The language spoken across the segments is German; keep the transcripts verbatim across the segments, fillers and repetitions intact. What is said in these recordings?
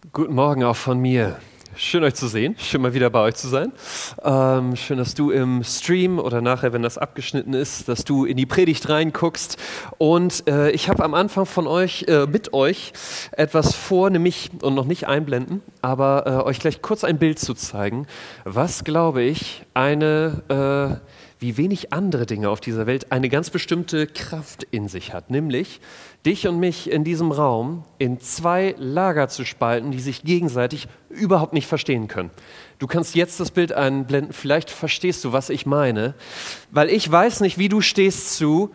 Guten Morgen auch von mir. Schön euch zu sehen, schön mal wieder bei euch zu sein. Ähm, schön, dass du im Stream oder nachher, wenn das abgeschnitten ist, dass du in die Predigt reinguckst. Und äh, ich habe am Anfang von euch, äh, mit euch etwas vor, nämlich, und noch nicht einblenden, aber äh, euch gleich kurz ein Bild zu zeigen, was, glaube ich, eine, äh, wie wenig andere Dinge auf dieser Welt, eine ganz bestimmte Kraft in sich hat, nämlich dich und mich in diesem Raum in zwei Lager zu spalten, die sich gegenseitig überhaupt nicht verstehen können. Du kannst jetzt das Bild einblenden, vielleicht verstehst du, was ich meine, weil ich weiß nicht, wie du stehst zu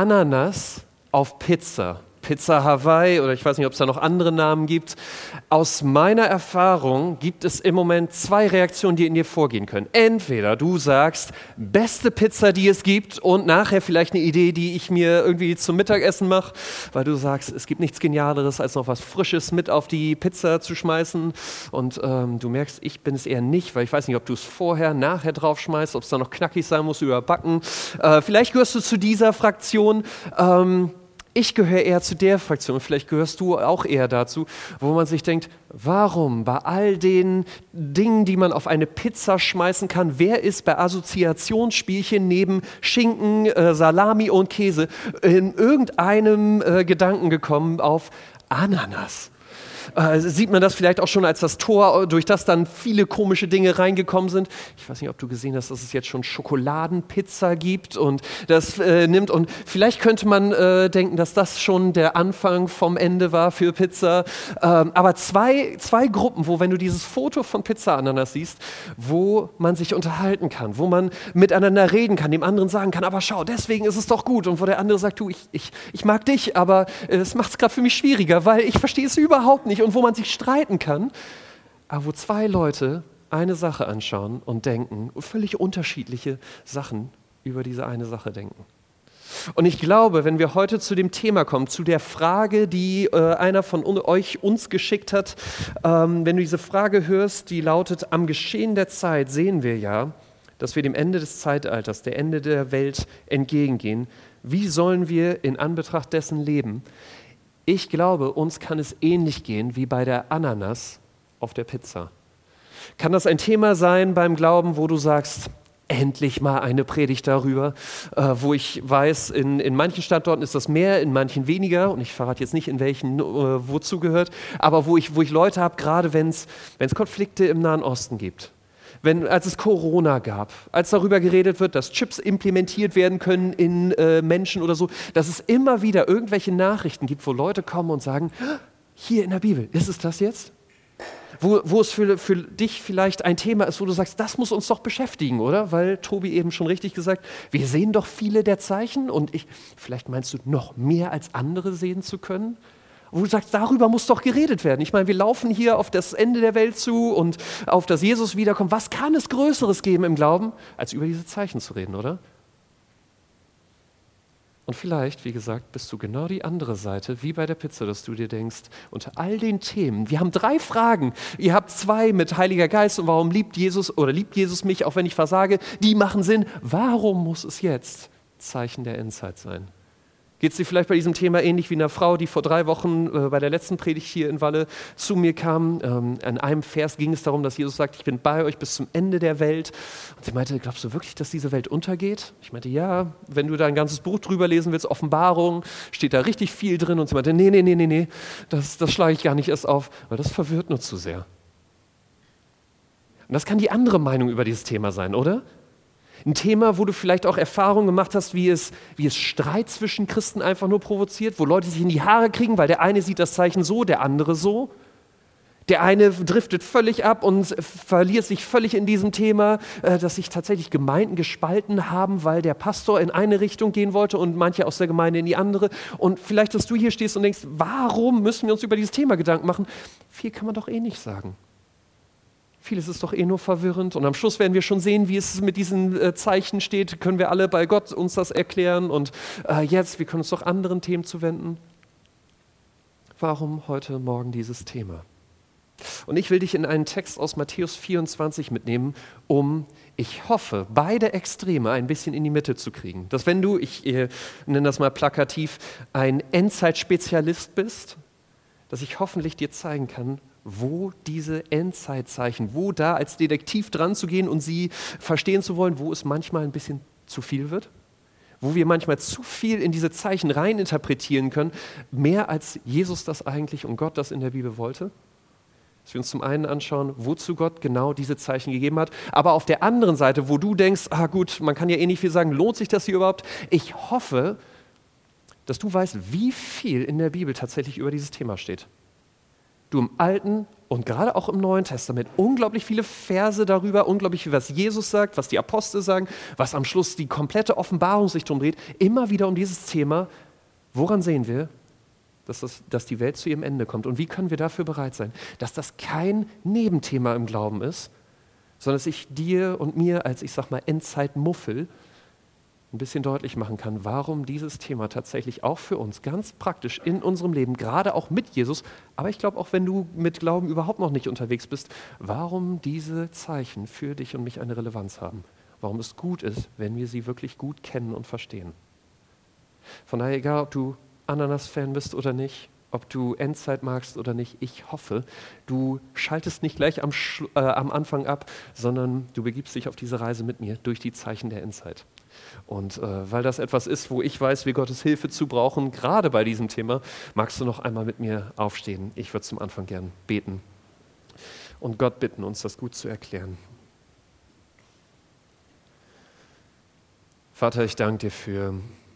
Ananas auf Pizza. Pizza Hawaii oder ich weiß nicht, ob es da noch andere Namen gibt. Aus meiner Erfahrung gibt es im Moment zwei Reaktionen, die in dir vorgehen können. Entweder du sagst, beste Pizza, die es gibt und nachher vielleicht eine Idee, die ich mir irgendwie zum Mittagessen mache, weil du sagst, es gibt nichts Genialeres, als noch was Frisches mit auf die Pizza zu schmeißen und ähm, du merkst, ich bin es eher nicht, weil ich weiß nicht, ob du es vorher, nachher drauf schmeißt, ob es da noch knackig sein muss, überbacken. Äh, vielleicht gehörst du zu dieser Fraktion. Ähm, Ich gehöre eher zu der Fraktion, vielleicht gehörst du auch eher dazu, wo man sich denkt, warum bei all den Dingen, die man auf eine Pizza schmeißen kann, wer ist bei Assoziationsspielchen neben Schinken, äh, Salami und Käse in irgendeinem äh, Gedanken gekommen auf Ananas? Äh, sieht man das vielleicht auch schon als das Tor, durch das dann viele komische Dinge reingekommen sind. Ich weiß nicht, ob du gesehen hast, dass es jetzt schon Schokoladenpizza gibt und das äh, nimmt. Und vielleicht könnte man äh, denken, dass das schon der Anfang vom Ende war für Pizza. Ähm, aber zwei, zwei Gruppen, wo, wenn du dieses Foto von Pizza Ananas siehst, wo man sich unterhalten kann, wo man miteinander reden kann, dem anderen sagen kann, aber schau, deswegen ist es doch gut. Und wo der andere sagt, du, ich, ich, ich mag dich, aber äh, es macht es gerade für mich schwieriger, weil ich verstehe es überhaupt nicht. Und wo man sich streiten kann, aber wo zwei Leute eine Sache anschauen und denken, völlig unterschiedliche Sachen über diese eine Sache denken. Und ich glaube, wenn wir heute zu dem Thema kommen, zu der Frage, die äh, einer von un- euch uns geschickt hat, ähm, wenn du diese Frage hörst, die lautet, am Geschehen der Zeit sehen wir ja, dass wir dem Ende des Zeitalters, der Ende der Welt entgegengehen. Wie sollen wir in Anbetracht dessen leben? Ich glaube, uns kann es ähnlich gehen wie bei der Ananas auf der Pizza. Kann das ein Thema sein beim Glauben, wo du sagst, endlich mal eine Predigt darüber, äh, wo ich weiß, in, in manchen Standorten ist das mehr, in manchen weniger und ich verrate jetzt nicht, in welchen äh, wozu gehört, aber wo ich, wo ich Leute habe, gerade wenn es Konflikte im Nahen Osten gibt. Wenn, als es Corona gab, als darüber geredet wird, dass Chips implementiert werden können in äh, Menschen oder so, dass es immer wieder irgendwelche Nachrichten gibt, wo Leute kommen und sagen, hier in der Bibel, ist es das jetzt? Wo, wo es für, für dich vielleicht ein Thema ist, wo du sagst, das muss uns doch beschäftigen, oder? Weil Tobi eben schon richtig gesagt, wir sehen doch viele der Zeichen und ich, vielleicht meinst du, noch mehr als andere sehen zu können? Wo du sagst, darüber muss doch geredet werden. Ich meine, wir laufen hier auf das Ende der Welt zu und auf das Jesus wiederkommt. Was kann es Größeres geben im Glauben, als über diese Zeichen zu reden, oder? Und vielleicht, wie gesagt, bist du genau die andere Seite, wie bei der Pizza, dass du dir denkst, unter all den Themen, wir haben drei Fragen. Ihr habt zwei mit Heiliger Geist und warum liebt Jesus oder liebt Jesus mich, auch wenn ich versage, die machen Sinn. Warum muss es jetzt Zeichen der Endzeit sein? Geht es dir vielleicht bei diesem Thema ähnlich wie einer Frau, die vor drei Wochen äh, bei der letzten Predigt hier in Walle zu mir kam? Ähm, an einem Vers ging es darum, dass Jesus sagt, ich bin bei euch bis zum Ende der Welt. Und sie meinte, glaubst du wirklich, dass diese Welt untergeht? Ich meinte, ja, wenn du da ein ganzes Buch drüber lesen willst, Offenbarung, steht da richtig viel drin. Und sie meinte, nee, nee, nee, nee, nee, das, das schlage ich gar nicht erst auf, weil das verwirrt nur zu sehr. Und das kann die andere Meinung über dieses Thema sein, oder? Ein Thema, wo du vielleicht auch Erfahrungen gemacht hast, wie es, wie es Streit zwischen Christen einfach nur provoziert, wo Leute sich in die Haare kriegen, weil der eine sieht das Zeichen so, der andere so. Der eine driftet völlig ab und verliert sich völlig in diesem Thema, dass sich tatsächlich Gemeinden gespalten haben, weil der Pastor in eine Richtung gehen wollte und manche aus der Gemeinde in die andere. Und vielleicht, dass du hier stehst und denkst, warum müssen wir uns über dieses Thema Gedanken machen? Viel kann man doch eh nicht sagen. Vieles ist doch eh nur verwirrend und am Schluss werden wir schon sehen, wie es mit diesen äh, Zeichen steht. Können wir alle bei Gott uns das erklären und äh, jetzt, wir können uns doch anderen Themen zuwenden. Warum heute Morgen dieses Thema? Und ich will dich in einen Text aus Matthäus vierundzwanzig mitnehmen, um, ich hoffe, beide Extreme ein bisschen in die Mitte zu kriegen. Dass wenn du, ich äh, nenne das mal plakativ, ein Endzeitspezialist bist, dass ich hoffentlich dir zeigen kann, wo diese Endzeitzeichen, wo da als Detektiv dran zu gehen und sie verstehen zu wollen, wo es manchmal ein bisschen zu viel wird, wo wir manchmal zu viel in diese Zeichen reininterpretieren können, mehr als Jesus das eigentlich und Gott das in der Bibel wollte. Dass wir uns zum einen anschauen, wozu Gott genau diese Zeichen gegeben hat, aber auf der anderen Seite, wo du denkst, ah gut, man kann ja eh nicht viel sagen, lohnt sich das hier überhaupt? Ich hoffe, dass du weißt, wie viel in der Bibel tatsächlich über dieses Thema steht. Du im Alten und gerade auch im Neuen Testament unglaublich viele Verse darüber, unglaublich viel, was Jesus sagt, was die Apostel sagen, was am Schluss die komplette Offenbarung sich drum dreht, immer wieder um dieses Thema. Woran sehen wir, dass, das, dass die Welt zu ihrem Ende kommt? Und wie können wir dafür bereit sein, dass das kein Nebenthema im Glauben ist, sondern dass ich dir und mir als, ich sag mal, Endzeitmuffel ein bisschen deutlich machen kann, warum dieses Thema tatsächlich auch für uns ganz praktisch in unserem Leben, gerade auch mit Jesus, aber ich glaube auch, wenn du mit Glauben überhaupt noch nicht unterwegs bist, warum diese Zeichen für dich und mich eine Relevanz haben. Warum es gut ist, wenn wir sie wirklich gut kennen und verstehen. Von daher, egal ob du Ananas-Fan bist oder nicht, ob du Endzeit magst oder nicht, ich hoffe, du schaltest nicht gleich am, Schlu- äh, am Anfang ab, sondern du begibst dich auf diese Reise mit mir durch die Zeichen der Endzeit. Und äh, weil das etwas ist, wo ich weiß, wir Gottes Hilfe zu brauchen, gerade bei diesem Thema, magst du noch einmal mit mir aufstehen. Ich würde zum Anfang gern beten und Gott bitten, uns das gut zu erklären. Vater, ich danke dir für,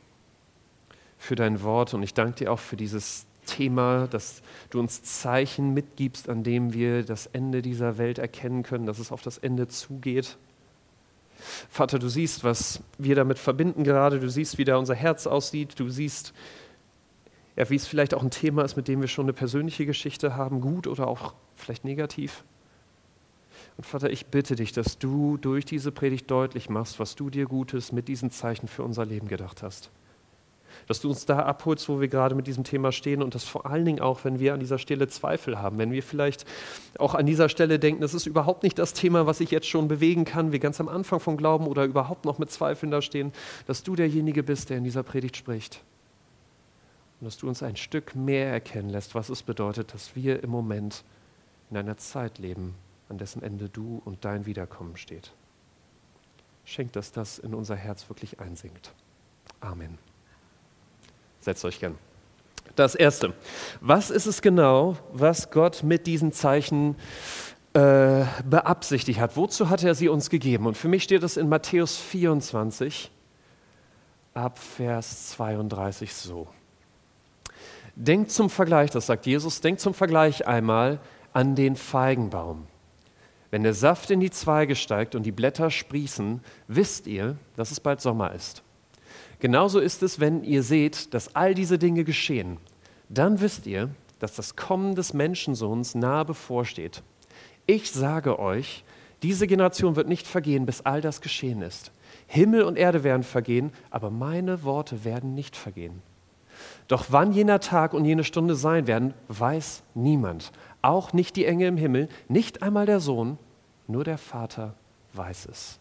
für dein Wort und ich danke dir auch für dieses Thema, dass du uns Zeichen mitgibst, an dem wir das Ende dieser Welt erkennen können, dass es auf das Ende zugeht. Vater, du siehst, was wir damit verbinden gerade, du siehst, wie da unser Herz aussieht, du siehst, ja, wie es vielleicht auch ein Thema ist, mit dem wir schon eine persönliche Geschichte haben, gut oder auch vielleicht negativ. Und Vater, ich bitte dich, dass du durch diese Predigt deutlich machst, was du dir Gutes mit diesen Zeichen für unser Leben gedacht hast. Dass du uns da abholst, wo wir gerade mit diesem Thema stehen und das vor allen Dingen auch, wenn wir an dieser Stelle Zweifel haben, wenn wir vielleicht auch an dieser Stelle denken, das ist überhaupt nicht das Thema, was ich jetzt schon bewegen kann, wir ganz am Anfang vom Glauben oder überhaupt noch mit Zweifeln da stehen, dass du derjenige bist, der in dieser Predigt spricht. Und dass du uns ein Stück mehr erkennen lässt, was es bedeutet, dass wir im Moment in einer Zeit leben, an dessen Ende du und dein Wiederkommen steht. Schenk, dass das in unser Herz wirklich einsinkt. Amen. Setzt euch gern. Das Erste. Was ist es genau, was Gott mit diesen Zeichen äh, beabsichtigt hat? Wozu hat er sie uns gegeben? Und für mich steht es in Matthäus vierundzwanzig, ab Vers zweiunddreißig so. Denkt zum Vergleich, das sagt Jesus, denkt zum Vergleich einmal an den Feigenbaum. Wenn der Saft in die Zweige steigt und die Blätter sprießen, wisst ihr, dass es bald Sommer ist. Genauso ist es, wenn ihr seht, dass all diese Dinge geschehen. Dann wisst ihr, dass das Kommen des Menschensohns nahe bevorsteht. Ich sage euch, diese Generation wird nicht vergehen, bis all das geschehen ist. Himmel und Erde werden vergehen, aber meine Worte werden nicht vergehen. Doch wann jener Tag und jene Stunde sein werden, weiß niemand. Auch nicht die Engel im Himmel, nicht einmal der Sohn, nur der Vater weiß es.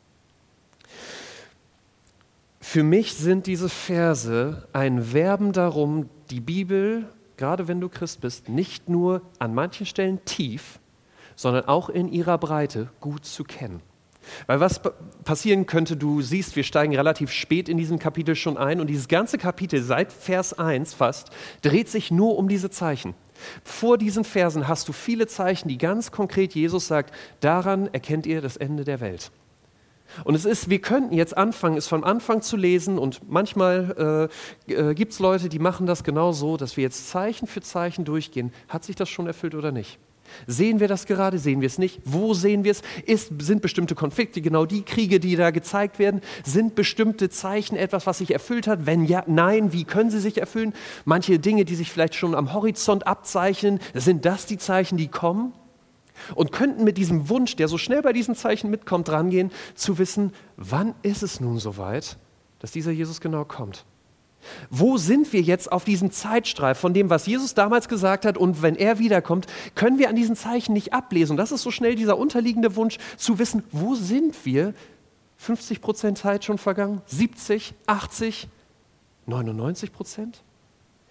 Für mich sind diese Verse ein Werben darum, die Bibel, gerade wenn du Christ bist, nicht nur an manchen Stellen tief, sondern auch in ihrer Breite gut zu kennen. Weil was passieren könnte, du siehst, wir steigen relativ spät in diesem Kapitel schon ein und dieses ganze Kapitel seit Vers eins fast dreht sich nur um diese Zeichen. Vor diesen Versen hast du viele Zeichen, die ganz konkret Jesus sagt, daran erkennt ihr das Ende der Welt. Und es ist, wir könnten jetzt anfangen, es von Anfang zu lesen und manchmal äh, äh, gibt es Leute, die machen das genau so, dass wir jetzt Zeichen für Zeichen durchgehen. Hat sich das schon erfüllt oder nicht? Sehen wir das gerade, sehen wir es nicht? Wo sehen wir es? Ist, sind bestimmte Konflikte, genau die Kriege, die da gezeigt werden, sind bestimmte Zeichen etwas, was sich erfüllt hat? Wenn ja, nein, wie können sie sich erfüllen? Manche Dinge, die sich vielleicht schon am Horizont abzeichnen, sind das die Zeichen, die kommen? Und könnten mit diesem Wunsch, der so schnell bei diesen Zeichen mitkommt, rangehen, zu wissen, wann ist es nun soweit, dass dieser Jesus genau kommt? Wo sind wir jetzt auf diesem Zeitstreif von dem, was Jesus damals gesagt hat und wenn er wiederkommt, können wir an diesen Zeichen nicht ablesen. Und das ist so schnell dieser unterliegende Wunsch zu wissen, wo sind wir? fünfzig Prozent Zeit schon vergangen? siebzig, achtzig, neunundneunzig Prozent?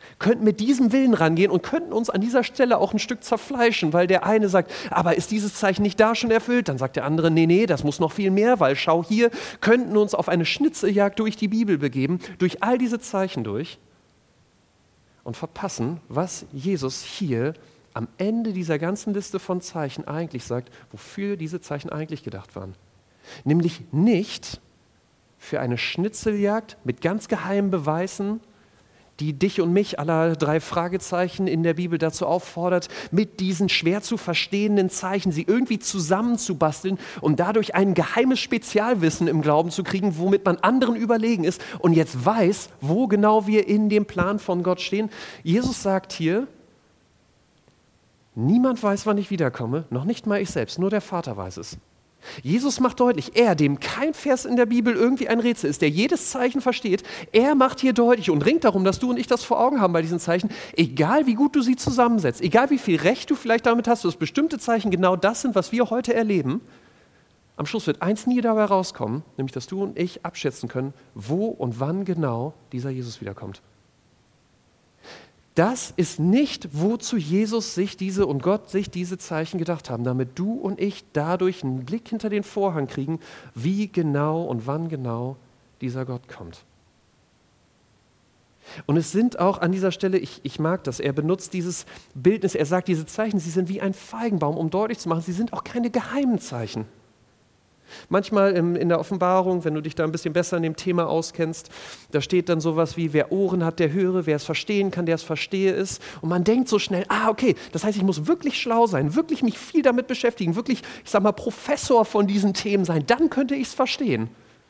könnten mit diesem Willen rangehen und könnten uns an dieser Stelle auch ein Stück zerfleischen, weil der eine sagt, aber ist dieses Zeichen nicht da schon erfüllt? Dann sagt der andere, nee, nee, das muss noch viel mehr, weil schau hier, könnten uns auf eine Schnitzeljagd durch die Bibel begeben, durch all diese Zeichen durch und verpassen, was Jesus hier am Ende dieser ganzen Liste von Zeichen eigentlich sagt, wofür diese Zeichen eigentlich gedacht waren. Nämlich nicht für eine Schnitzeljagd mit ganz geheimen Beweisen, die dich und mich aller drei Fragezeichen in der Bibel dazu auffordert, mit diesen schwer zu verstehenden Zeichen sie irgendwie zusammenzubasteln und dadurch ein geheimes Spezialwissen im Glauben zu kriegen, womit man anderen überlegen ist und jetzt weiß, wo genau wir in dem Plan von Gott stehen. Jesus sagt hier, niemand weiß, wann ich wiederkomme, noch nicht mal ich selbst, nur der Vater weiß es. Jesus macht deutlich, er, dem kein Vers in der Bibel irgendwie ein Rätsel ist, der jedes Zeichen versteht, er macht hier deutlich und ringt darum, dass du und ich das vor Augen haben bei diesen Zeichen, egal wie gut du sie zusammensetzt, egal wie viel Recht du vielleicht damit hast, dass bestimmte Zeichen genau das sind, was wir heute erleben, am Schluss wird eins nie dabei rauskommen, nämlich dass du und ich abschätzen können, wo und wann genau dieser Jesus wiederkommt. Das ist nicht, wozu Jesus sich diese und Gott sich diese Zeichen gedacht haben, damit du und ich dadurch einen Blick hinter den Vorhang kriegen, wie genau und wann genau dieser Gott kommt. Und es sind auch an dieser Stelle, ich, ich mag das, er benutzt dieses Bildnis, er sagt, diese Zeichen, sie sind wie ein Feigenbaum, um deutlich zu machen, sie sind auch keine geheimen Zeichen. Manchmal in, in der Offenbarung, wenn du dich da ein bisschen besser in dem Thema auskennst, da steht dann sowas wie, wer Ohren hat, der höre, wer es verstehen kann, der es verstehe ist. Und man denkt so schnell, ah okay, das heißt, ich muss wirklich schlau sein, wirklich mich viel damit beschäftigen, wirklich, ich sag mal, Professor von diesen Themen sein, dann könnte ich es verstehen.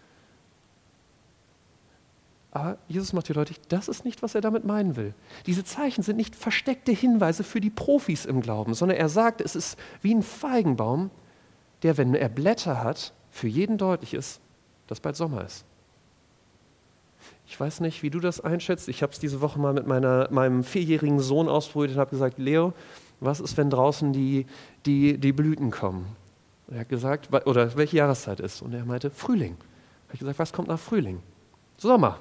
Aber Jesus macht hier deutlich, das ist nicht, was er damit meinen will. Diese Zeichen sind nicht versteckte Hinweise für die Profis im Glauben, sondern er sagt, es ist wie ein Feigenbaum, der, wenn er Blätter hat, für jeden deutlich ist, dass bald Sommer ist. Ich weiß nicht, wie du das einschätzt. Ich habe es diese Woche mal mit meiner, meinem vierjährigen Sohn ausprobiert und habe gesagt, Leo, was ist, wenn draußen die, die, die Blüten kommen? Und er hat gesagt, oder welche Jahreszeit ist? Und er meinte, Frühling. Habe ich gesagt, was kommt nach Frühling? Sommer.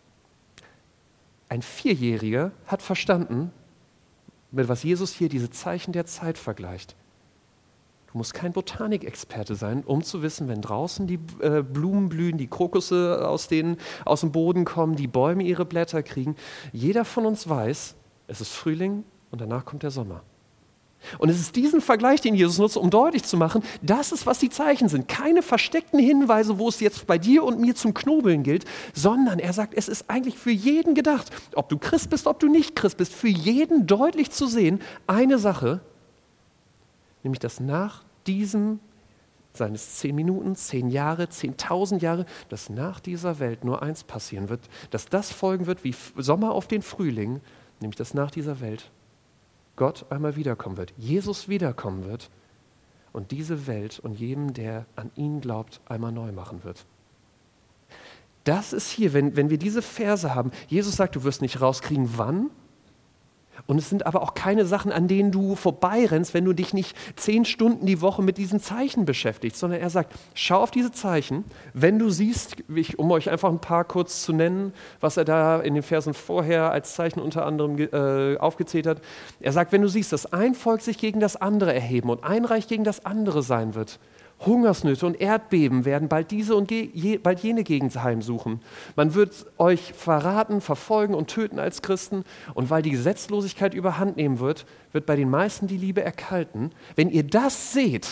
Ein Vierjähriger hat verstanden, mit was Jesus hier diese Zeichen der Zeit vergleicht. Du musst kein Botanikexperte sein, um zu wissen, wenn draußen die äh, Blumen blühen, die Krokusse aus, den, aus dem Boden kommen, die Bäume ihre Blätter kriegen. Jeder von uns weiß, es ist Frühling und danach kommt der Sommer. Und es ist diesen Vergleich, den Jesus nutzt, um deutlich zu machen, das ist, was die Zeichen sind. Keine versteckten Hinweise, wo es jetzt bei dir und mir zum Knobeln gilt, sondern er sagt, es ist eigentlich für jeden gedacht. Ob du Christ bist, ob du nicht Christ bist, für jeden deutlich zu sehen, eine Sache, nämlich, dass nach diesem, seien es zehn Minuten, zehn Jahre, zehntausend Jahre, dass nach dieser Welt nur eins passieren wird, dass das folgen wird wie Sommer auf den Frühling, nämlich, dass nach dieser Welt Gott einmal wiederkommen wird, Jesus wiederkommen wird und diese Welt und jedem, der an ihn glaubt, einmal neu machen wird. Das ist hier, wenn, wenn wir diese Verse haben, Jesus sagt, du wirst nicht rauskriegen, wann. Und es sind aber auch keine Sachen, an denen du vorbeirennst, wenn du dich nicht zehn Stunden die Woche mit diesen Zeichen beschäftigst, sondern er sagt, schau auf diese Zeichen, wenn du siehst, ich, um euch einfach ein paar kurz zu nennen, was er da in den Versen vorher als Zeichen unter anderem äh, aufgezählt hat. Er sagt, wenn du siehst, dass ein Volk sich gegen das andere erheben und ein Reich gegen das andere sein wird, Hungersnöte und Erdbeben werden bald diese und je, bald jene Gegend heimsuchen. Man wird euch verraten, verfolgen und töten als Christen. Und weil die Gesetzlosigkeit überhand nehmen wird, wird bei den meisten die Liebe erkalten. Wenn ihr das seht,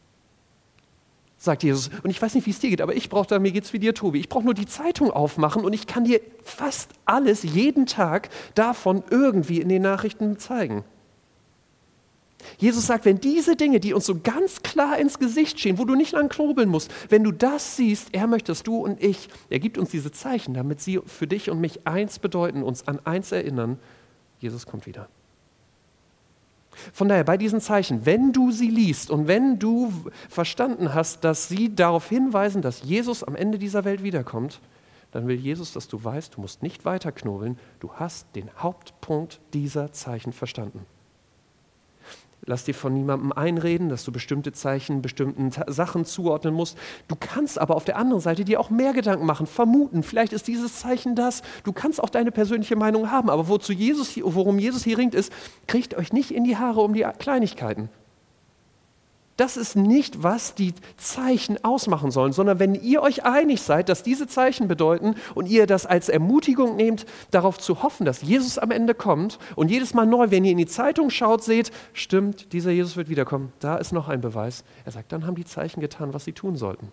sagt Jesus, und ich weiß nicht, wie es dir geht, aber ich brauche da, mir geht's wie dir, Tobi, ich brauche nur die Zeitung aufmachen und ich kann dir fast alles, jeden Tag davon irgendwie in den Nachrichten zeigen. Jesus sagt, wenn diese Dinge, die uns so ganz klar ins Gesicht stehen, wo du nicht lang knobeln musst, wenn du das siehst, er möchte, dass du und ich, er gibt uns diese Zeichen, damit sie für dich und mich eins bedeuten, uns an eins erinnern, Jesus kommt wieder. Von daher, bei diesen Zeichen, wenn du sie liest und wenn du verstanden hast, dass sie darauf hinweisen, dass Jesus am Ende dieser Welt wiederkommt, dann will Jesus, dass du weißt, du musst nicht weiter knobeln, du hast den Hauptpunkt dieser Zeichen verstanden. Lass dir von niemandem einreden, dass du bestimmte Zeichen, bestimmten Ta- Sachen zuordnen musst. Du kannst aber auf der anderen Seite dir auch mehr Gedanken machen, vermuten, vielleicht ist dieses Zeichen das. Du kannst auch deine persönliche Meinung haben, aber wozu Jesus, hier- worum Jesus hier ringt, ist, kriegt euch nicht in die Haare um die Kleinigkeiten. Das ist nicht, was die Zeichen ausmachen sollen, sondern wenn ihr euch einig seid, dass diese Zeichen bedeuten und ihr das als Ermutigung nehmt, darauf zu hoffen, dass Jesus am Ende kommt und jedes Mal neu, wenn ihr in die Zeitung schaut, seht, stimmt, dieser Jesus wird wiederkommen, da ist noch ein Beweis. Er sagt, dann haben die Zeichen getan, was sie tun sollten.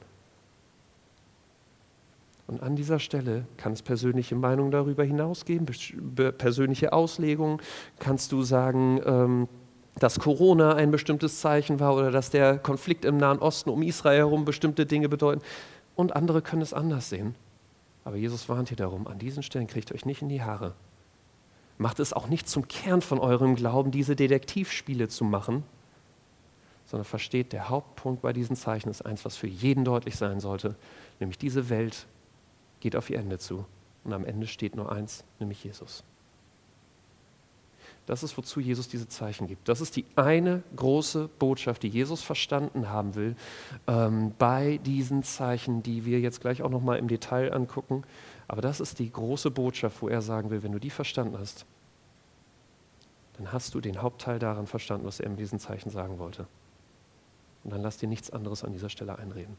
Und an dieser Stelle kann es persönliche Meinungen darüber hinaus geben, persönliche Auslegungen. Kannst du sagen, ähm, dass Corona ein bestimmtes Zeichen war oder dass der Konflikt im Nahen Osten um Israel herum bestimmte Dinge bedeuten. Und andere können es anders sehen. Aber Jesus warnt hier darum, an diesen Stellen kriegt euch nicht in die Haare. Macht es auch nicht zum Kern von eurem Glauben, diese Detektivspiele zu machen, sondern versteht, der Hauptpunkt bei diesen Zeichen ist eins, was für jeden deutlich sein sollte, nämlich diese Welt geht auf ihr Ende zu. Und am Ende steht nur eins, nämlich Jesus. Das ist, wozu Jesus diese Zeichen gibt. Das ist die eine große Botschaft, die Jesus verstanden haben will, ähm, bei diesen Zeichen, die wir jetzt gleich auch nochmal im Detail angucken. Aber das ist die große Botschaft, wo er sagen will, wenn du die verstanden hast, dann hast du den Hauptteil daran verstanden, was er mit diesen Zeichen sagen wollte. Und dann lass dir nichts anderes an dieser Stelle einreden.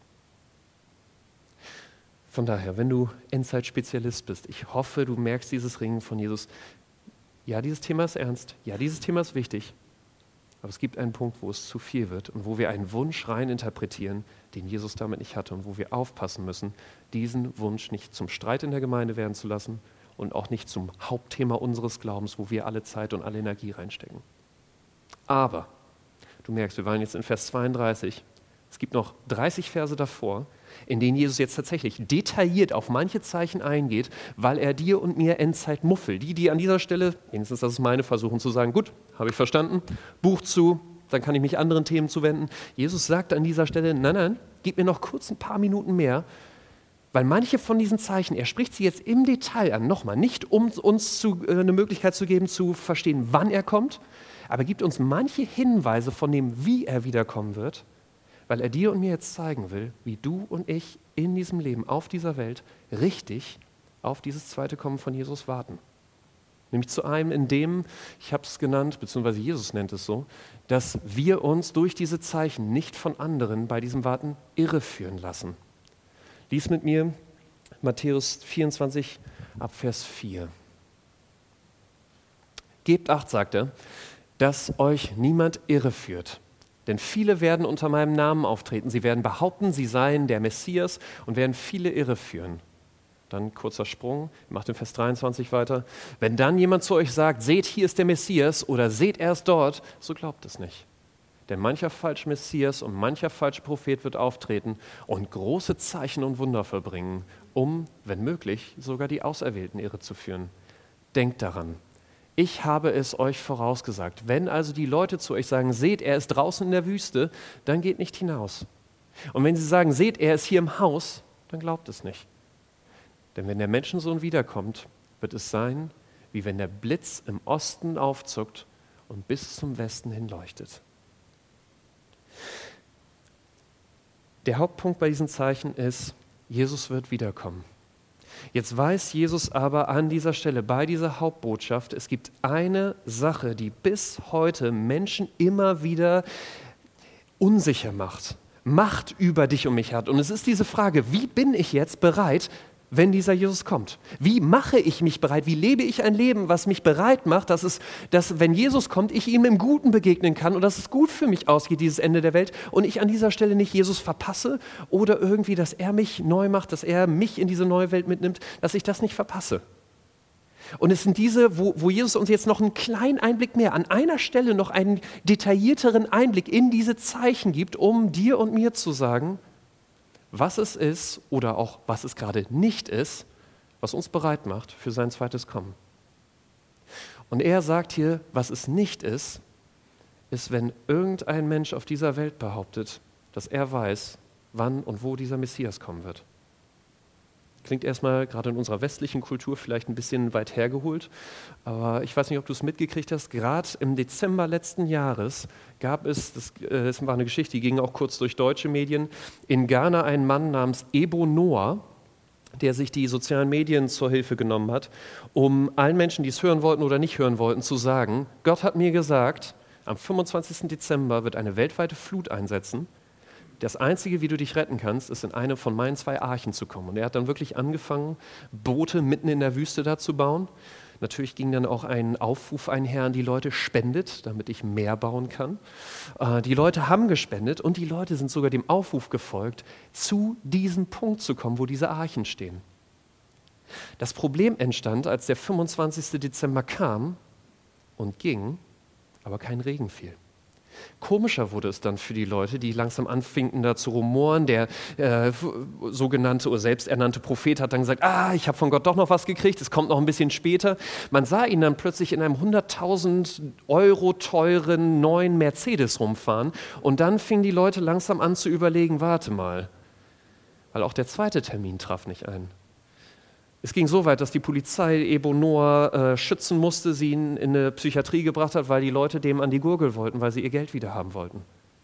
Von daher, wenn du Endzeit-Spezialist bist, ich hoffe, du merkst dieses Ringen von Jesus. Ja, dieses Thema ist ernst. Ja, dieses Thema ist wichtig. Aber es gibt einen Punkt, wo es zu viel wird und wo wir einen Wunsch rein interpretieren, den Jesus damit nicht hatte und wo wir aufpassen müssen, diesen Wunsch nicht zum Streit in der Gemeinde werden zu lassen und auch nicht zum Hauptthema unseres Glaubens, wo wir alle Zeit und alle Energie reinstecken. Aber, du merkst, wir waren jetzt in Vers zweiunddreißig. Es gibt noch dreißig Verse davor, in denen Jesus jetzt tatsächlich detailliert auf manche Zeichen eingeht, weil er dir und mir Endzeitmuffel, die, die an dieser Stelle, wenigstens das ist meine, versuchen zu sagen, gut, habe ich verstanden, Buch zu, dann kann ich mich anderen Themen zuwenden. Jesus sagt an dieser Stelle, nein, nein, gib mir noch kurz ein paar Minuten mehr, weil manche von diesen Zeichen, er spricht sie jetzt im Detail an, nochmal, nicht um uns zu, äh, eine Möglichkeit zu geben, zu verstehen, wann er kommt, aber gibt uns manche Hinweise von dem, wie er wiederkommen wird, weil er dir und mir jetzt zeigen will, wie du und ich in diesem Leben, auf dieser Welt, richtig auf dieses zweite Kommen von Jesus warten. Nämlich zu einem, in dem, ich habe es genannt, beziehungsweise Jesus nennt es so, dass wir uns durch diese Zeichen nicht von anderen bei diesem Warten irreführen lassen. Lies mit mir Matthäus vierundzwanzig ab Vers vier. Gebt Acht, sagt er, dass euch niemand irreführt. Denn viele werden unter meinem Namen auftreten. Sie werden behaupten, sie seien der Messias und werden viele irreführen. Dann kurzer Sprung, macht den Vers dreiundzwanzig weiter. Wenn dann jemand zu euch sagt, seht, hier ist der Messias oder seht, er ist dort, so glaubt es nicht. Denn mancher falsche Messias und mancher falsche Prophet wird auftreten und große Zeichen und Wunder vollbringen, um, wenn möglich, sogar die Auserwählten irrezuführen. Denkt daran. Ich habe es euch vorausgesagt. Wenn also die Leute zu euch sagen, seht, er ist draußen in der Wüste, dann geht nicht hinaus. Und wenn sie sagen, seht, er ist hier im Haus, dann glaubt es nicht. Denn wenn der Menschensohn wiederkommt, wird es sein, wie wenn der Blitz im Osten aufzuckt und bis zum Westen hin leuchtet. Der Hauptpunkt bei diesen Zeichen ist, Jesus wird wiederkommen. Jetzt weiß Jesus aber an dieser Stelle, bei dieser Hauptbotschaft, es gibt eine Sache, die bis heute Menschen immer wieder unsicher macht, Macht über dich und mich hat. Und es ist diese Frage, wie bin ich jetzt bereit, wenn dieser Jesus kommt? Wie mache ich mich bereit? Wie lebe ich ein Leben, was mich bereit macht, dass, es, dass wenn Jesus kommt, ich ihm im Guten begegnen kann und dass es gut für mich ausgeht, dieses Ende der Welt, und ich an dieser Stelle nicht Jesus verpasse oder irgendwie, dass er mich neu macht, dass er mich in diese neue Welt mitnimmt, dass ich das nicht verpasse. Und es sind diese, wo, wo Jesus uns jetzt noch einen kleinen Einblick mehr, an einer Stelle noch einen detaillierteren Einblick in diese Zeichen gibt, um dir und mir zu sagen, was es ist oder auch was es gerade nicht ist, was uns bereit macht für sein zweites Kommen. Und er sagt hier, was es nicht ist, ist, wenn irgendein Mensch auf dieser Welt behauptet, dass er weiß, wann und wo dieser Messias kommen wird. Klingt erstmal gerade in unserer westlichen Kultur vielleicht ein bisschen weit hergeholt, aber ich weiß nicht, ob du es mitgekriegt hast, gerade im Dezember letzten Jahres gab es, das, äh, das war eine Geschichte, die ging auch kurz durch deutsche Medien, in Ghana einen Mann namens Ebo Noah, der sich die sozialen Medien zur Hilfe genommen hat, um allen Menschen, die es hören wollten oder nicht hören wollten, zu sagen, Gott hat mir gesagt, am fünfundzwanzigsten Dezember wird eine weltweite Flut einsetzen. Das Einzige, wie du dich retten kannst, ist in eine von meinen zwei Archen zu kommen. Und er hat dann wirklich angefangen, Boote mitten in der Wüste da zu bauen. Natürlich ging dann auch ein Aufruf einher an die Leute, spendet, damit ich mehr bauen kann. Äh, die Leute haben gespendet und die Leute sind sogar dem Aufruf gefolgt, zu diesem Punkt zu kommen, wo diese Archen stehen. Das Problem entstand, als der fünfundzwanzigsten Dezember kam und ging, aber kein Regen fiel. Komischer wurde es dann für die Leute, die langsam anfingen da zu rumoren. Der äh, sogenannte oder selbsternannte Prophet hat dann gesagt, ah, ich habe von Gott doch noch was gekriegt, es kommt noch ein bisschen später. Man sah ihn dann plötzlich in einem hunderttausend Euro teuren neuen Mercedes rumfahren und dann fingen die Leute langsam an zu überlegen, warte mal, weil auch der zweite Termin traf nicht ein. Es ging so weit, dass die Polizei Ebo Noah äh, schützen musste, sie ihn in eine Psychiatrie gebracht hat, weil die Leute dem an die Gurgel wollten, weil sie ihr Geld wieder haben wollten.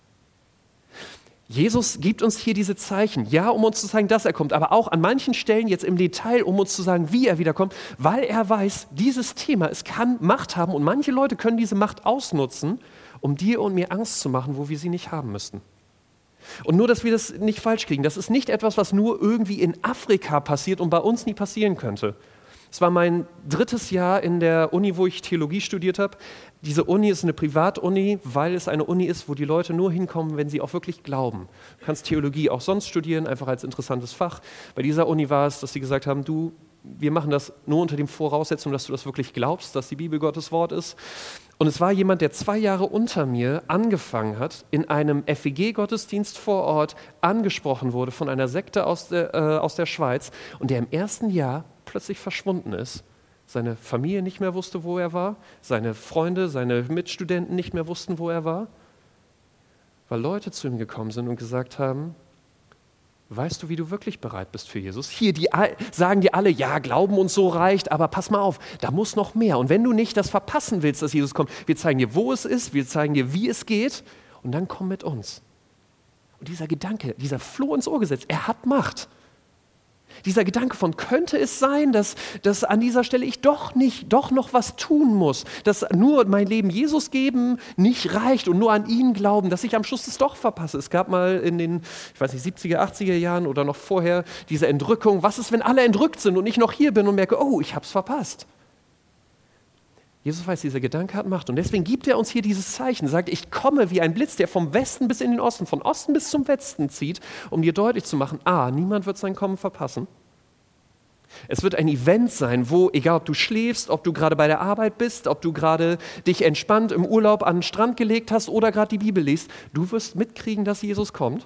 Jesus gibt uns hier diese Zeichen, ja, um uns zu sagen, dass er kommt, aber auch an manchen Stellen jetzt im Detail, um uns zu sagen, wie er wiederkommt, weil er weiß, dieses Thema, es kann Macht haben und manche Leute können diese Macht ausnutzen, um dir und mir Angst zu machen, wo wir sie nicht haben müssten. Und nur, dass wir das nicht falsch kriegen, das ist nicht etwas, was nur irgendwie in Afrika passiert und bei uns nie passieren könnte. Es war mein drittes Jahr in der Uni, wo ich Theologie studiert habe. Diese Uni ist eine Privatuni, weil es eine Uni ist, wo die Leute nur hinkommen, wenn sie auch wirklich glauben. Du kannst Theologie auch sonst studieren, einfach als interessantes Fach. Bei dieser Uni war es, dass sie gesagt haben, du, wir machen das nur unter dem Voraussetzung, dass du das wirklich glaubst, dass die Bibel Gottes Wort ist. Und es war jemand, der zwei Jahre unter mir angefangen hat, in einem F E G-Gottesdienst vor Ort angesprochen wurde von einer Sekte aus der, äh, aus der Schweiz und der im ersten Jahr plötzlich verschwunden ist. Seine Familie nicht mehr wusste, wo er war, seine Freunde, seine Mitstudenten nicht mehr wussten, wo er war, weil Leute zu ihm gekommen sind und gesagt haben, weißt du, wie du wirklich bereit bist für Jesus? Hier, die sagen dir alle, ja, Glauben und so reicht, aber pass mal auf, da muss noch mehr. Und wenn du nicht das verpassen willst, dass Jesus kommt, wir zeigen dir, wo es ist, wir zeigen dir, wie es geht und dann komm mit uns. Und dieser Gedanke, dieser Floh ins Ohr gesetzt, er hat Macht. Dieser Gedanke von, könnte es sein, dass, dass an dieser Stelle ich doch nicht, doch noch was tun muss, dass nur mein Leben Jesus geben nicht reicht und nur an ihn glauben, dass ich am Schluss es doch verpasse. Es gab mal in den, ich weiß nicht, siebziger, achtziger Jahren oder noch vorher diese Entrückung. Was ist, wenn alle entrückt sind und ich noch hier bin und merke, oh, ich habe es verpasst? Jesus weiß, dieser Gedanke hat Macht und deswegen gibt er uns hier dieses Zeichen, sagt, ich komme wie ein Blitz, der vom Westen bis in den Osten, von Osten bis zum Westen zieht, um dir deutlich zu machen, a, niemand wird sein Kommen verpassen. Es wird ein Event sein, wo, egal ob du schläfst, ob du gerade bei der Arbeit bist, ob du gerade dich entspannt im Urlaub an den Strand gelegt hast oder gerade die Bibel liest, du wirst mitkriegen, dass Jesus kommt.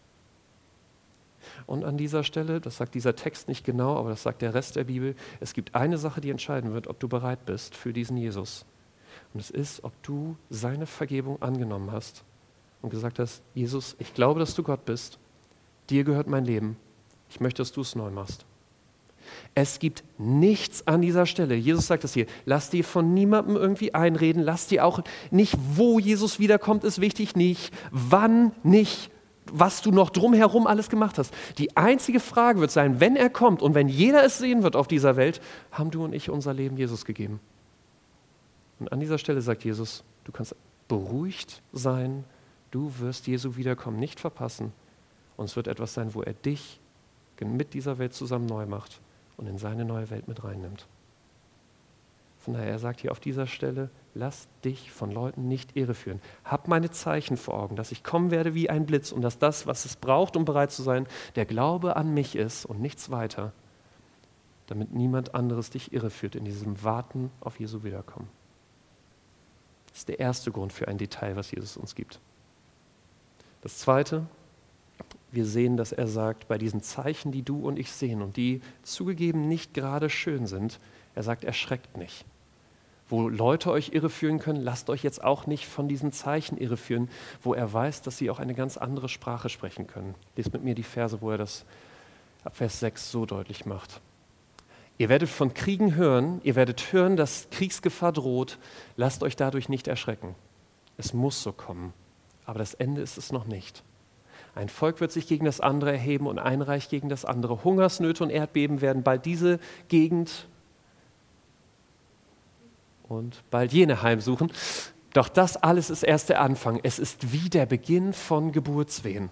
Und an dieser Stelle, das sagt dieser Text nicht genau, aber das sagt der Rest der Bibel, es gibt eine Sache, die entscheiden wird, ob du bereit bist für diesen Jesus. Und es ist, ob du seine Vergebung angenommen hast und gesagt hast, Jesus, ich glaube, dass du Gott bist, dir gehört mein Leben, ich möchte, dass du es neu machst. Es gibt nichts an dieser Stelle. Jesus sagt das hier, lass dir von niemandem irgendwie einreden, lass dir auch nicht, wo Jesus wiederkommt, ist wichtig, nicht wann, nicht was du noch drumherum alles gemacht hast. Die einzige Frage wird sein, wenn er kommt und wenn jeder es sehen wird auf dieser Welt, haben du und ich unser Leben Jesus gegeben. Und an dieser Stelle sagt Jesus, du kannst beruhigt sein, du wirst Jesu Wiederkommen nicht verpassen und es wird etwas sein, wo er dich mit dieser Welt zusammen neu macht und in seine neue Welt mit reinnimmt. Von daher, er sagt hier auf dieser Stelle, lass dich von Leuten nicht irreführen. Hab meine Zeichen vor Augen, dass ich kommen werde wie ein Blitz und dass das, was es braucht, um bereit zu sein, der Glaube an mich ist und nichts weiter, damit niemand anderes dich irreführt in diesem Warten auf Jesu Wiederkommen. Das ist der erste Grund für ein Detail, was Jesus uns gibt. Das zweite, wir sehen, dass er sagt, bei diesen Zeichen, die du und ich sehen und die zugegeben nicht gerade schön sind, er sagt, erschreckt nicht. Wo Leute euch irreführen können, lasst euch jetzt auch nicht von diesen Zeichen irreführen, wo er weiß, dass sie auch eine ganz andere Sprache sprechen können. Lest mit mir die Verse, wo er das ab Vers sechs so deutlich macht. Ihr werdet von Kriegen hören, ihr werdet hören, dass Kriegsgefahr droht. Lasst euch dadurch nicht erschrecken. Es muss so kommen, aber das Ende ist es noch nicht. Ein Volk wird sich gegen das andere erheben und ein Reich gegen das andere. Hungersnöte und Erdbeben werden bald diese Gegend und bald jene heimsuchen. Doch das alles ist erst der Anfang. Es ist wie der Beginn von Geburtswehen.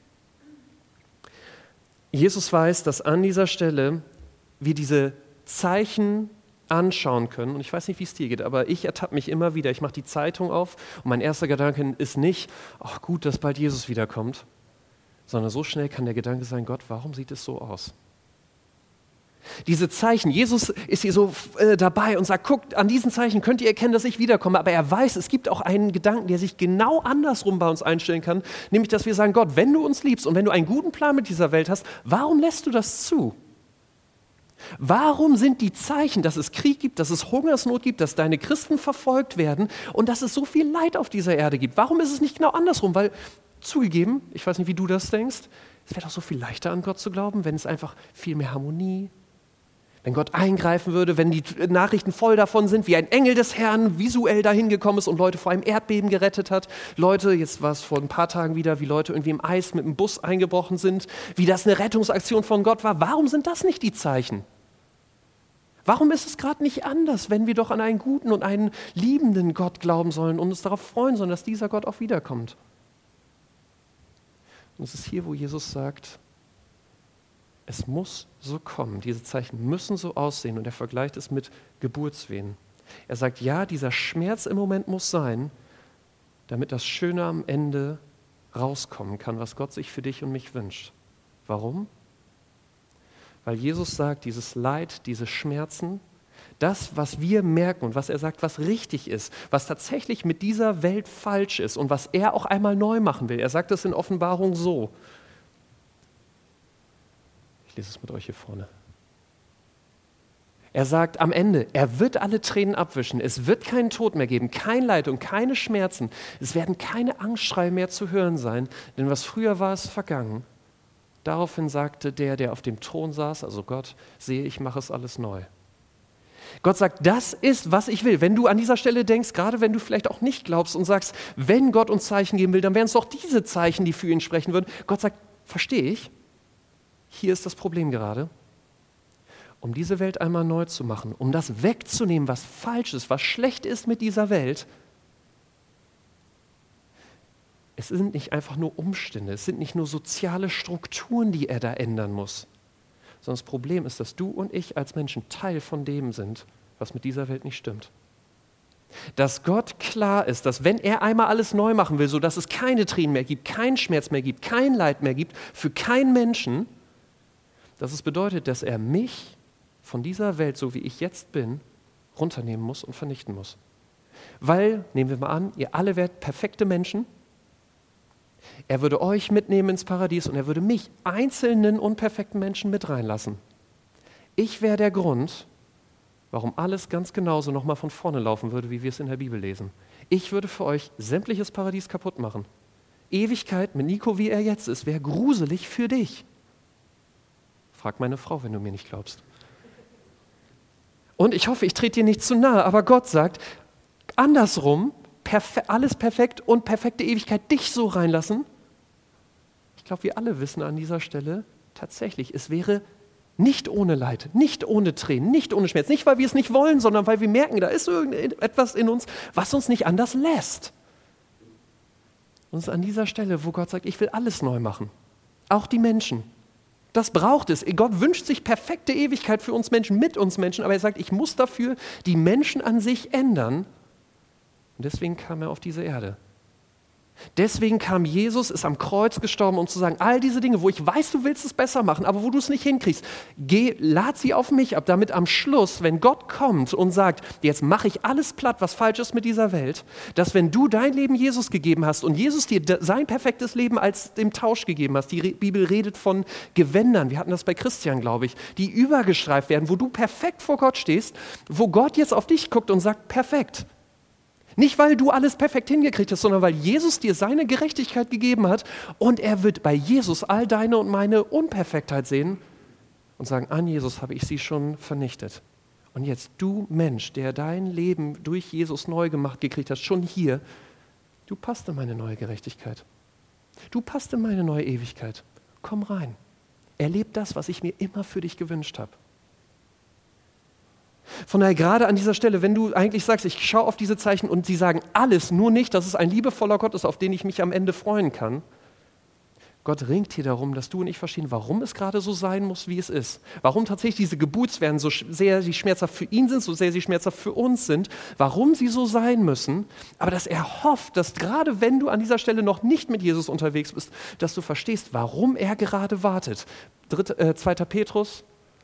Jesus weiß, dass an dieser Stelle wir diese Zeichen anschauen können. Und ich weiß nicht, wie es dir geht, aber ich ertappe mich immer wieder. Ich mache die Zeitung auf und mein erster Gedanke ist nicht, ach gut, dass bald Jesus wiederkommt, sondern so schnell kann der Gedanke sein, Gott, warum sieht es so aus? Diese Zeichen, Jesus ist hier so äh, dabei und sagt, guckt, an diesen Zeichen könnt ihr erkennen, dass ich wiederkomme. Aber er weiß, es gibt auch einen Gedanken, der sich genau andersrum bei uns einstellen kann, nämlich, dass wir sagen, Gott, wenn du uns liebst und wenn du einen guten Plan mit dieser Welt hast, warum lässt du das zu? Warum sind die Zeichen, dass es Krieg gibt, dass es Hungersnot gibt, dass deine Christen verfolgt werden und dass es so viel Leid auf dieser Erde gibt? Warum ist es nicht genau andersrum? Weil, zugegeben, ich weiß nicht, wie du das denkst, es wäre doch so viel leichter an Gott zu glauben, wenn es einfach viel mehr Harmonie, wenn Gott eingreifen würde, wenn die Nachrichten voll davon sind, wie ein Engel des Herrn visuell dahin gekommen ist und Leute vor einem Erdbeben gerettet hat. Leute, jetzt war es vor ein paar Tagen wieder, wie Leute irgendwie im Eis mit dem Bus eingebrochen sind, wie das eine Rettungsaktion von Gott war. Warum sind das nicht die Zeichen? Warum ist es gerade nicht anders, wenn wir doch an einen guten und einen liebenden Gott glauben sollen und uns darauf freuen sollen, dass dieser Gott auch wiederkommt? Und es ist hier, wo Jesus sagt, es muss so kommen, diese Zeichen müssen so aussehen und er vergleicht es mit Geburtswehen. Er sagt, ja, dieser Schmerz im Moment muss sein, damit das Schöne am Ende rauskommen kann, was Gott sich für dich und mich wünscht. Warum? Weil Jesus sagt, dieses Leid, diese Schmerzen, das, was wir merken und was er sagt, was richtig ist, was tatsächlich mit dieser Welt falsch ist und was er auch einmal neu machen will. Er sagt es in Offenbarung so. Ich lese es mit euch hier vorne. Er sagt am Ende, er wird alle Tränen abwischen. Es wird keinen Tod mehr geben, kein Leid und keine Schmerzen. Es werden keine Angstschreie mehr zu hören sein, denn was früher war, ist vergangen. Daraufhin sagte der, der auf dem Thron saß, also Gott, sehe, ich mache es alles neu. Gott sagt, das ist, was ich will. Wenn du an dieser Stelle denkst, gerade wenn du vielleicht auch nicht glaubst und sagst, wenn Gott uns Zeichen geben will, dann wären es doch diese Zeichen, die für ihn sprechen würden. Gott sagt, verstehe ich, hier ist das Problem gerade. Um diese Welt einmal neu zu machen, um das wegzunehmen, was falsch ist, was schlecht ist mit dieser Welt. Es sind nicht einfach nur Umstände, es sind nicht nur soziale Strukturen, die er da ändern muss, sondern das Problem ist, dass du und ich als Menschen Teil von dem sind, was mit dieser Welt nicht stimmt. Dass Gott klar ist, dass wenn er einmal alles neu machen will, sodass es keine Tränen mehr gibt, keinen Schmerz mehr gibt, kein Leid mehr gibt, für keinen Menschen, dass es bedeutet, dass er mich von dieser Welt, so wie ich jetzt bin, runternehmen muss und vernichten muss. Weil, nehmen wir mal an, ihr alle wärt perfekte Menschen, er würde euch mitnehmen ins Paradies und er würde mich, einzelnen unperfekten Menschen, mit reinlassen. Ich wäre der Grund, warum alles ganz genauso nochmal von vorne laufen würde, wie wir es in der Bibel lesen. Ich würde für euch sämtliches Paradies kaputt machen. Ewigkeit mit Nico, wie er jetzt ist, wäre gruselig für dich. Frag meine Frau, wenn du mir nicht glaubst. Und ich hoffe, ich trete dir nicht zu nahe, aber Gott sagt, andersrum, Perfe- alles perfekt und perfekte Ewigkeit dich so reinlassen. Ich glaube, wir alle wissen an dieser Stelle tatsächlich, es wäre nicht ohne Leid, nicht ohne Tränen, nicht ohne Schmerz. Nicht, weil wir es nicht wollen, sondern weil wir merken, da ist irgendetwas in uns, was uns nicht anders lässt. Und es ist an dieser Stelle, wo Gott sagt, ich will alles neu machen. Auch die Menschen. Das braucht es. Gott wünscht sich perfekte Ewigkeit für uns Menschen, mit uns Menschen, aber er sagt, ich muss dafür die Menschen an sich ändern. Und deswegen kam er auf diese Erde. Deswegen kam Jesus, ist am Kreuz gestorben, um zu sagen, all diese Dinge, wo ich weiß, du willst es besser machen, aber wo du es nicht hinkriegst, geh, lad sie auf mich ab, damit am Schluss, wenn Gott kommt und sagt, jetzt mache ich alles platt, was falsch ist mit dieser Welt, dass wenn du dein Leben Jesus gegeben hast und Jesus dir sein perfektes Leben als im Tausch gegeben hast, die Bibel redet von Gewändern, wir hatten das bei Christian, glaube ich, die übergestreift werden, wo du perfekt vor Gott stehst, wo Gott jetzt auf dich guckt und sagt, perfekt. Nicht, weil du alles perfekt hingekriegt hast, sondern weil Jesus dir seine Gerechtigkeit gegeben hat und er wird bei Jesus all deine und meine Unperfektheit sehen und sagen, an Jesus habe ich sie schon vernichtet. Und jetzt du Mensch, der dein Leben durch Jesus neu gemacht gekriegt hast, schon hier, du passt in meine neue Gerechtigkeit. Du passt in meine neue Ewigkeit. Komm rein. Erleb das, was ich mir immer für dich gewünscht habe. Von daher gerade an dieser Stelle, wenn du eigentlich sagst, ich schaue auf diese Zeichen und sie sagen alles, nur nicht, dass es ein liebevoller Gott ist, auf den ich mich am Ende freuen kann. Gott ringt hier darum, dass du und ich verstehen, warum es gerade so sein muss, wie es ist. Warum tatsächlich diese Geburtswehen so sehr sie schmerzhaft für ihn sind, so sehr sie schmerzhaft für uns sind. Warum sie so sein müssen. Aber dass er hofft, dass gerade wenn du an dieser Stelle noch nicht mit Jesus unterwegs bist, dass du verstehst, warum er gerade wartet. Dritte, äh, zweiter Petrus.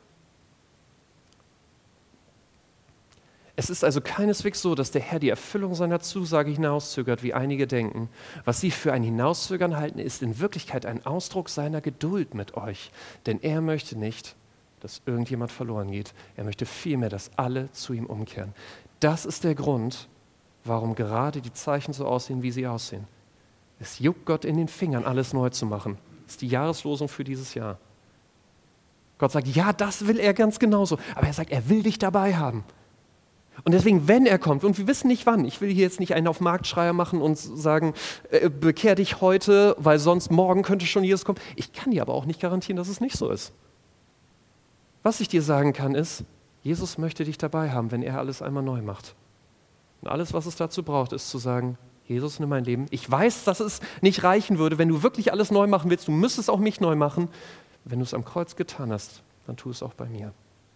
Es ist also keineswegs so, dass der Herr die Erfüllung seiner Zusage hinauszögert, wie einige denken. Was sie für ein Hinauszögern halten, ist in Wirklichkeit ein Ausdruck seiner Geduld mit euch. Denn er möchte nicht, dass irgendjemand verloren geht. Er möchte vielmehr, dass alle zu ihm umkehren. Das ist der Grund, warum gerade die Zeichen so aussehen, wie sie aussehen. Es juckt Gott in den Fingern, alles neu zu machen. Das ist die Jahreslosung für dieses Jahr. Gott sagt, ja, das will er ganz genauso. Aber er sagt, er will dich dabei haben. Und deswegen, wenn er kommt, und wir wissen nicht wann, ich will hier jetzt nicht einen auf Marktschreier machen und sagen, äh, bekehr dich heute, weil sonst morgen könnte schon Jesus kommen. Ich kann dir aber auch nicht garantieren, dass es nicht so ist. Was ich dir sagen kann, ist, Jesus möchte dich dabei haben, wenn er alles einmal neu macht. Und alles, was es dazu braucht, ist zu sagen, Jesus, nimm mein Leben. Ich weiß, dass es nicht reichen würde, wenn du wirklich alles neu machen willst. Du müsstest auch mich neu machen. Wenn du es am Kreuz getan hast, dann tu es auch bei mir.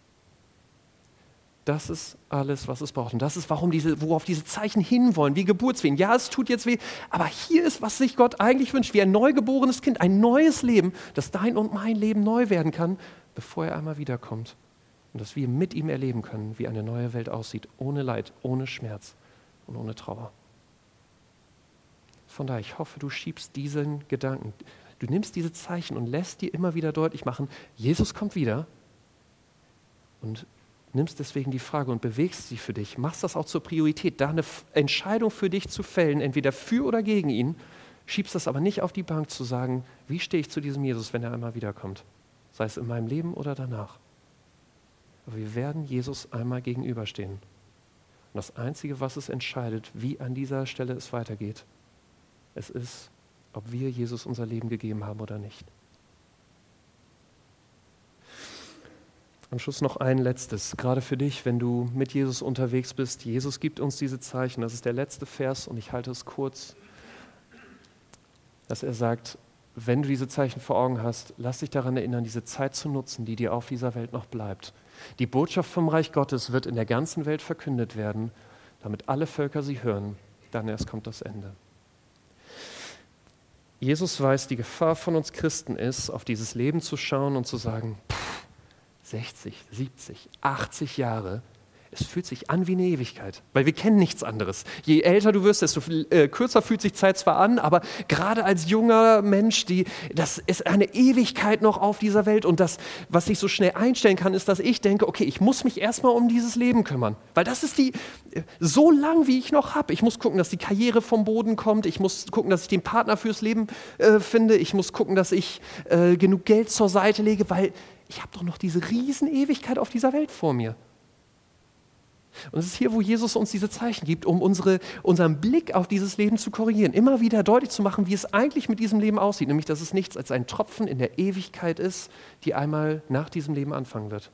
Das ist alles, was es braucht. Und das ist, warum diese, worauf diese Zeichen hinwollen, wie Geburtswehen. Ja, es tut jetzt weh, aber hier ist, was sich Gott eigentlich wünscht, wie ein neugeborenes Kind, ein neues Leben, dass dein und mein Leben neu werden kann, bevor er einmal wiederkommt. Und dass wir mit ihm erleben können, wie eine neue Welt aussieht, ohne Leid, ohne Schmerz und ohne Trauer. Von daher, ich hoffe, du schiebst diesen Gedanken, du nimmst diese Zeichen und lässt dir immer wieder deutlich machen, Jesus kommt wieder und nimmst deswegen die Frage und bewegst sie für dich, machst das auch zur Priorität, da eine Entscheidung für dich zu fällen, entweder für oder gegen ihn, schiebst das aber nicht auf die Bank zu sagen, wie stehe ich zu diesem Jesus, wenn er einmal wiederkommt, sei es in meinem Leben oder danach. Aber wir werden Jesus einmal gegenüberstehen. Und das Einzige, was es entscheidet, wie an dieser Stelle es weitergeht, es ist, ob wir Jesus unser Leben gegeben haben oder nicht. Am Schluss noch ein letztes, gerade für dich, wenn du mit Jesus unterwegs bist. Jesus gibt uns diese Zeichen. Das ist der letzte Vers und ich halte es kurz, dass er sagt, wenn du diese Zeichen vor Augen hast, lass dich daran erinnern, diese Zeit zu nutzen, die dir auf dieser Welt noch bleibt. Die Botschaft vom Reich Gottes wird in der ganzen Welt verkündet werden, damit alle Völker sie hören. Dann erst kommt das Ende. Jesus weiß, die Gefahr von uns Christen ist, auf dieses Leben zu schauen und zu sagen, pff, sechzig, siebzig, achtzig Jahre, es fühlt sich an wie eine Ewigkeit, weil wir kennen nichts anderes. Je älter du wirst, desto äh, kürzer fühlt sich Zeit zwar an, aber gerade als junger Mensch, die, das ist eine Ewigkeit noch auf dieser Welt und das, was sich so schnell einstellen kann, ist, dass ich denke, okay, ich muss mich erstmal um dieses Leben kümmern, weil das ist die, so lang, wie ich noch habe. Ich muss gucken, dass die Karriere vom Boden kommt, ich muss gucken, dass ich den Partner fürs Leben äh, finde, ich muss gucken, dass ich äh, genug Geld zur Seite lege, weil ich habe doch noch diese riesen Ewigkeit auf dieser Welt vor mir. Und es ist hier, wo Jesus uns diese Zeichen gibt, um unsere, unseren Blick auf dieses Leben zu korrigieren, immer wieder deutlich zu machen, wie es eigentlich mit diesem Leben aussieht, nämlich, dass es nichts als ein Tropfen in der Ewigkeit ist, die einmal nach diesem Leben anfangen wird.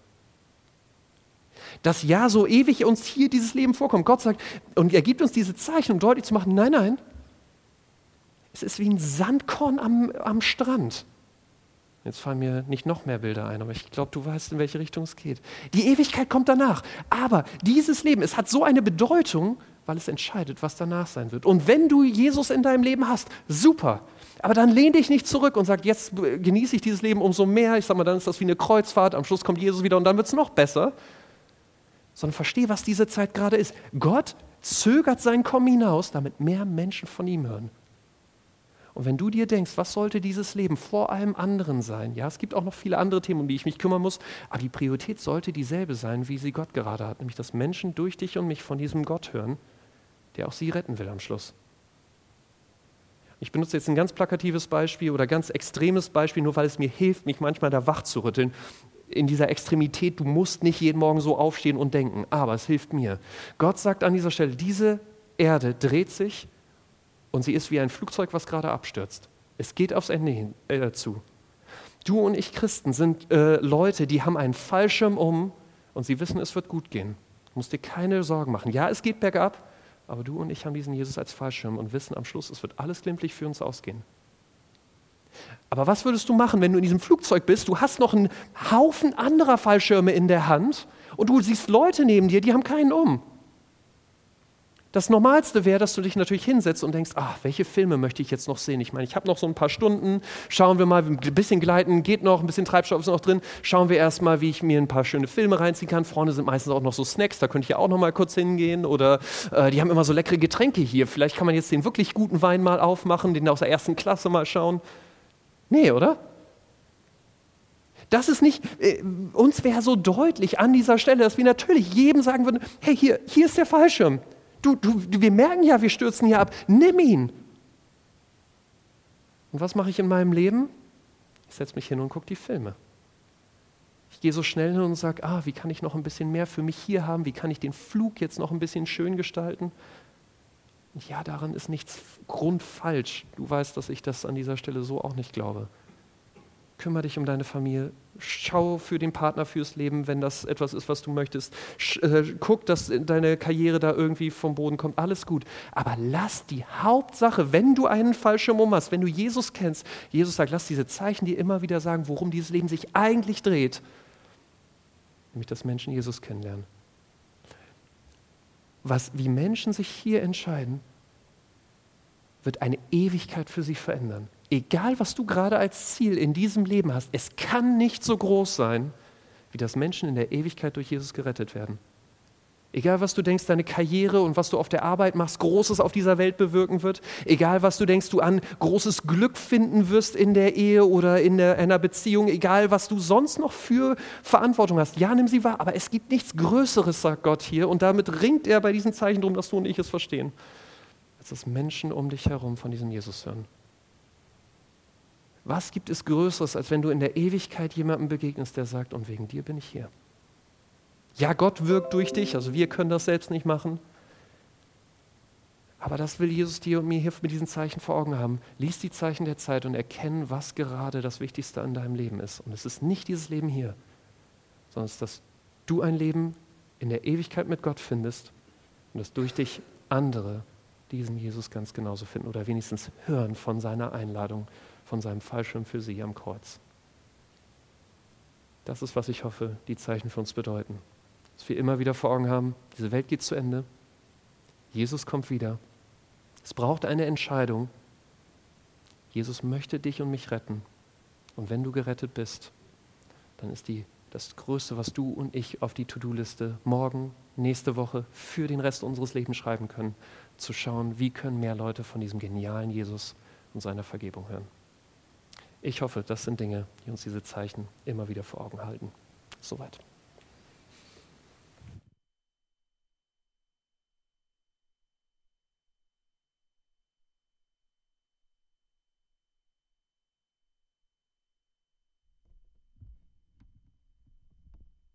Dass ja so ewig uns hier dieses Leben vorkommt. Gott sagt, und er gibt uns diese Zeichen, um deutlich zu machen, nein, nein, es ist wie ein Sandkorn am, am Strand. Jetzt fallen mir nicht noch mehr Bilder ein, aber ich glaube, du weißt, in welche Richtung es geht. Die Ewigkeit kommt danach. Aber dieses Leben, es hat so eine Bedeutung, weil es entscheidet, was danach sein wird. Und wenn du Jesus in deinem Leben hast, super. Aber dann lehn dich nicht zurück und sag, jetzt genieße ich dieses Leben umso mehr. Ich sag mal, dann ist das wie eine Kreuzfahrt. Am Schluss kommt Jesus wieder und dann wird es noch besser. Sondern versteh, was diese Zeit gerade ist. Gott zögert sein Kommen hinaus, damit mehr Menschen von ihm hören. Und wenn du dir denkst, was sollte dieses Leben vor allem anderen sein? Ja, es gibt auch noch viele andere Themen, um die ich mich kümmern muss, aber die Priorität sollte dieselbe sein, wie sie Gott gerade hat, nämlich dass Menschen durch dich und mich von diesem Gott hören, der auch sie retten will am Schluss. Ich benutze jetzt ein ganz plakatives Beispiel oder ganz extremes Beispiel, nur weil es mir hilft, mich manchmal da wach zu rütteln. in dieser Extremität, du musst nicht jeden Morgen so aufstehen und denken, aber es hilft mir. Gott sagt an dieser Stelle, diese Erde dreht sich und sie ist wie ein Flugzeug, was gerade abstürzt. Es geht aufs Ende hin, äh, zu. Du und ich Christen sind äh, Leute, die haben einen Fallschirm um und sie wissen, es wird gut gehen. Du musst dir keine Sorgen machen. Ja, es geht bergab, aber du und ich haben diesen Jesus als Fallschirm und wissen am Schluss, es wird alles glimpflich für uns ausgehen. Aber was würdest du machen, wenn du in diesem Flugzeug bist? Du hast noch einen Haufen anderer Fallschirme in der Hand und du siehst Leute neben dir, die haben keinen um. Das Normalste wäre, dass du dich natürlich hinsetzt und denkst, ach, welche Filme möchte ich jetzt noch sehen? Ich meine, ich habe noch so ein paar Stunden, schauen wir mal, ein bisschen gleiten, geht noch, ein bisschen Treibstoff ist noch drin. Schauen wir erst mal, wie ich mir ein paar schöne Filme reinziehen kann. Vorne sind meistens auch noch so Snacks, da könnte ich ja auch noch mal kurz hingehen. Oder äh, die haben immer so leckere Getränke hier. Vielleicht kann man jetzt den wirklich guten Wein mal aufmachen, den aus der ersten Klasse mal schauen. Nee, oder? Das ist nicht, äh, uns wäre so deutlich an dieser Stelle, dass wir natürlich jedem sagen würden, hey, hier, hier ist der Fallschirm. Du, du, wir merken ja, wir stürzen hier ab. Nimm ihn. Und was mache ich in meinem Leben? Ich setze mich hin und gucke die Filme. Ich gehe so schnell hin und sage, ah, wie kann ich noch ein bisschen mehr für mich hier haben? Wie kann ich den Flug jetzt noch ein bisschen schön gestalten? Und ja, daran ist nichts grundfalsch. Du weißt, dass ich das an dieser Stelle so auch nicht glaube. Kümmere dich um deine Familie. Schau für den Partner fürs Leben, wenn das etwas ist, was du möchtest. Sch- äh, guck, dass deine Karriere da irgendwie vom Boden kommt. Alles gut. Aber lass die Hauptsache, wenn du einen Fallschirm um hast, wenn du Jesus kennst, Jesus sagt, lass diese Zeichen dir immer wieder sagen, worum dieses Leben sich eigentlich dreht. Nämlich, dass Menschen Jesus kennenlernen. Was, wie Menschen sich hier entscheiden, wird eine Ewigkeit für sie verändern. Egal, was du gerade als Ziel in diesem Leben hast, es kann nicht so groß sein, wie dass Menschen in der Ewigkeit durch Jesus gerettet werden. Egal, was du denkst, deine Karriere und was du auf der Arbeit machst, Großes auf dieser Welt bewirken wird. Egal, was du denkst, du an großes Glück finden wirst in der Ehe oder in der, einer Beziehung. Egal, was du sonst noch für Verantwortung hast. Ja, nimm sie wahr, aber es gibt nichts Größeres, sagt Gott hier. Und damit ringt er bei diesen Zeichen darum, dass du und ich es verstehen. Als dass Menschen um dich herum von diesem Jesus hören. Was gibt es Größeres, als wenn du in der Ewigkeit jemandem begegnest, der sagt, und wegen dir bin ich hier. Ja, Gott wirkt durch dich, also wir können das selbst nicht machen. Aber das will Jesus dir und mir hier mit diesen Zeichen vor Augen haben. Lies die Zeichen der Zeit und erkenn, was gerade das Wichtigste an deinem Leben ist. Und es ist nicht dieses Leben hier, sondern es ist, dass du ein Leben in der Ewigkeit mit Gott findest und dass durch dich andere diesen Jesus ganz genauso finden oder wenigstens hören von seiner Einladung, von seinem Fallschirm für sie am Kreuz. Das ist, was ich hoffe, die Zeichen für uns bedeuten. Dass wir immer wieder vor Augen haben, diese Welt geht zu Ende, Jesus kommt wieder. Es braucht eine Entscheidung. Jesus möchte dich und mich retten. Und wenn du gerettet bist, dann ist die, das Größte, was du und ich auf die To-Do-Liste morgen, nächste Woche, für den Rest unseres Lebens schreiben können, zu schauen, wie können mehr Leute von diesem genialen Jesus und seiner Vergebung hören. Ich hoffe, das sind Dinge, die uns diese Zeichen immer wieder vor Augen halten. Soweit.